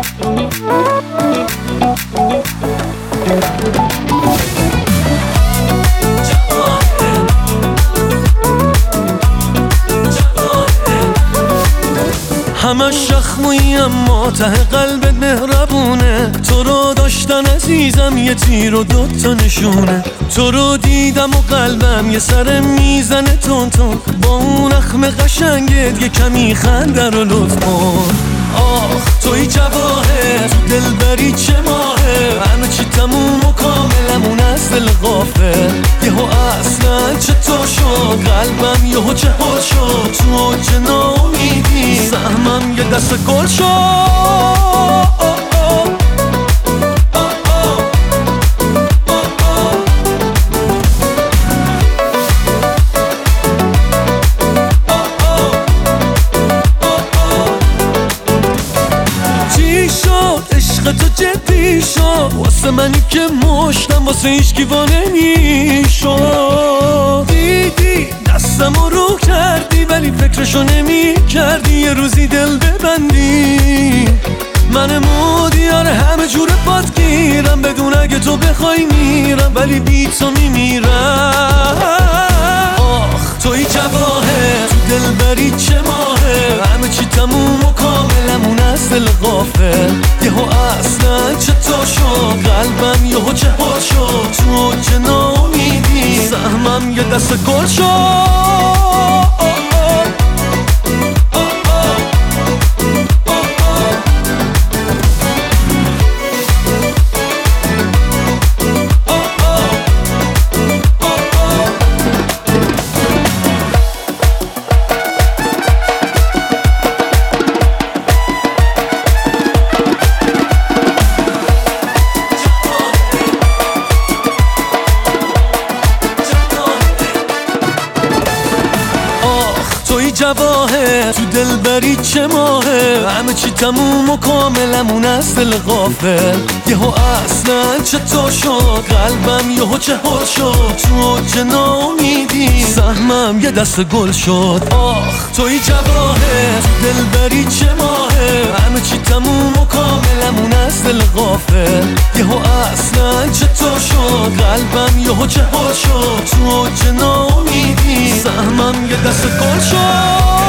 همش شخمویی اما ته قلبت مهربونه. تو رو داشتن عزیزم یه تیر و دوتا نشونه. تو رو دیدم و قلبم یه سر میزنه تون تون. با اون اخم قشنگت یه کمی خنده رو لطف کن. آخ توی جواهر تو دلبری چه ماهه. همه چی تموم و کاملمون از دل غافل. یهو اصلا چطور شد قلبم یهو چهار شد. تو اوج ناامیدی سهمم یه دست گل شد. عشق تو جدی شد واسه منی که مشتم واسه هیچکی وا نمیشد. دیدی دستمو رو کردی ولی فکرشو نمی کردی یه روزی دل ببندی. من مودیار همه جور پات گیرم بدون اگه تو بخوای میرم ولی بی تو میمیرم. آخ توی جواهر تو دلبری چه ماهه. همه چی تموم و کاملمون از دل غافل. یهو اصلا چطور شد قلبم یهو چهار شد. تو اوج ناامیدی سهمم یه دست گل شد. توی جواهر تو دلبری چه ماهه. همه چی تموم و کاملمون از دل غافل. یهو اصلا چطور شد قلبم یهو چهار شد. تو اوج ناامیدی سهمم یه دست گل شد. آخ توی جواهر تو دلبری چه ماهه. همه چی تموم و کاملمون از دل غافل. یهو اصلا چطور شد قلبم یهو چهار شد. تو اوج ناامیدی سهمم یه دست گل شد.